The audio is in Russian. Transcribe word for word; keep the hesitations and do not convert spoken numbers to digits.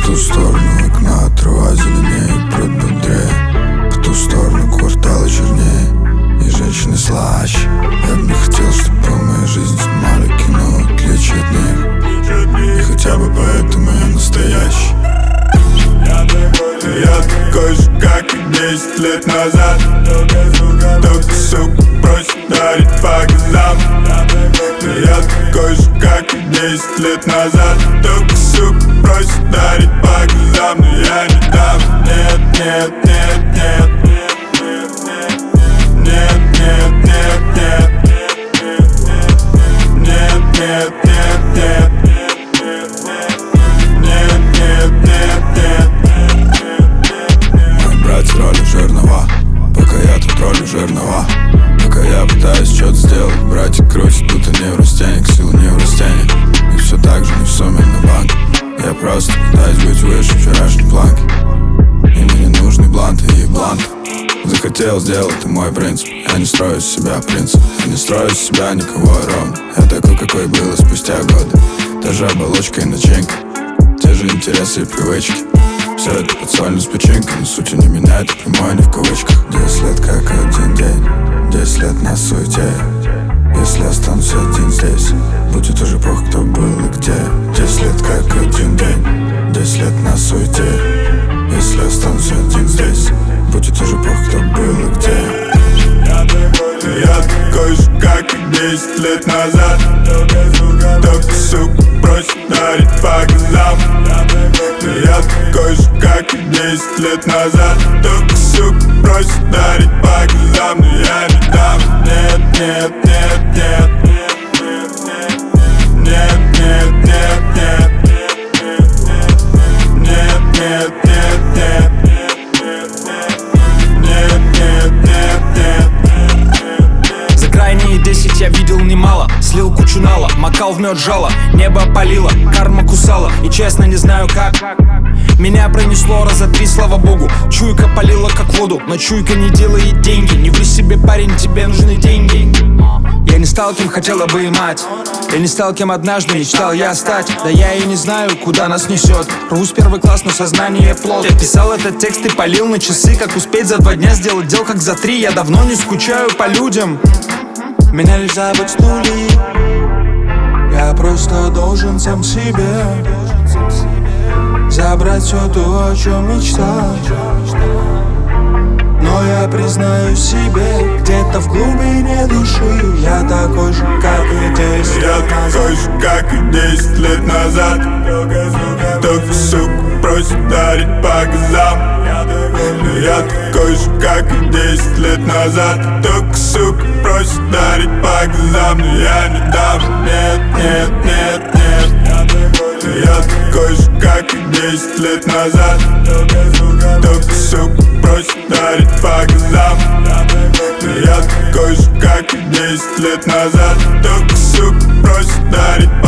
ту сторону окна трава зеленее, пруд бодрее, по ту сторону квартала чернее, и женщины слаще. Я бы не хотел, чтобы мою жизнь снимали кино, в отличие от них, и хотя бы поэтому я настоящий. Я такой же, как и десять лет назад, только, сука, просит дарить по глазам. Я такой же, как и десять лет назад, только, сука, просит дарить по глазам. Но я не дам, нет, нет, нет, нет. Нет, нет, нет, нет. Нет, нет, нет, нет. Нет, нет, нет, нет. Мои братья роли жирного, пока я тут роли жирного. Пока я пытаюсь что-то сделать, братья крутят, будто неврастенник, сила неврастенник. И все так же не в сумме на банк. Я просто пытаюсь быть выше вчерашней планки. И мне не нужны бланты и бланты. Захотел сделать, это мой принцип. Я не строю из себя принцип. Я не строю из себя никого ровно. Я такой, какой было спустя годы. Та же оболочка и начинка, те же интересы и привычки. Все это подсольно с печенькой, но суть не меняет, и прямой не в кавычках. Десять лет как один день, десять лет на суете. Если останусь один здесь, будет уже плохо, кто был и где. Десять лет как один день, десять лет на суете. Если останусь один здесь, будет уже плохо, кто был и где. Я такой же, как и десять лет назад, только, сука, просит дарить по глазам. Я такой же, как и десять лет назад, только, сука, просит дарить по глазам. Но я не дам, нет, нет, нет, нет. Нет, нет, нет, нет. Нет, нет, нет, нет. Нет, нет, нет, нет. За крайние десять я видел немало. Слил кучу нала, макал в мед жало. Небо опалило, карма кусала. И честно не знаю как. Меня пронесло раза три, слава богу. Чуйка палила как воду, но чуйка не делает деньги. Не ври себе, парень, тебе нужны деньги. Я не стал, кем хотела бы и мать. Я не стал, кем однажды мечтал я стать. Да я и не знаю, куда нас несет. Рвусь первый класс, но сознание плод. Я писал этот текст и палил на часы. Как успеть за два дня сделать дел, как за три. Я давно не скучаю по людям. Меня лишь забыть с нули. Я просто должен сам себе забрать все то, о чем мечтал. Но я признаю себе, где-то в глубине души я такой же, как и десять Я лет назад. такой же, как и десять лет назад, только, сука, просит дарить по глазам. Я такой же, как и десять лет назад, только, сука, просит дарить по глазам. Но я не дам, нет, нет, нет, нет. Я такой же, как и десять лет назад, только, сука, просит дарить по глазам. Я такой же, как и десять лет назад, только, сука, просит дарить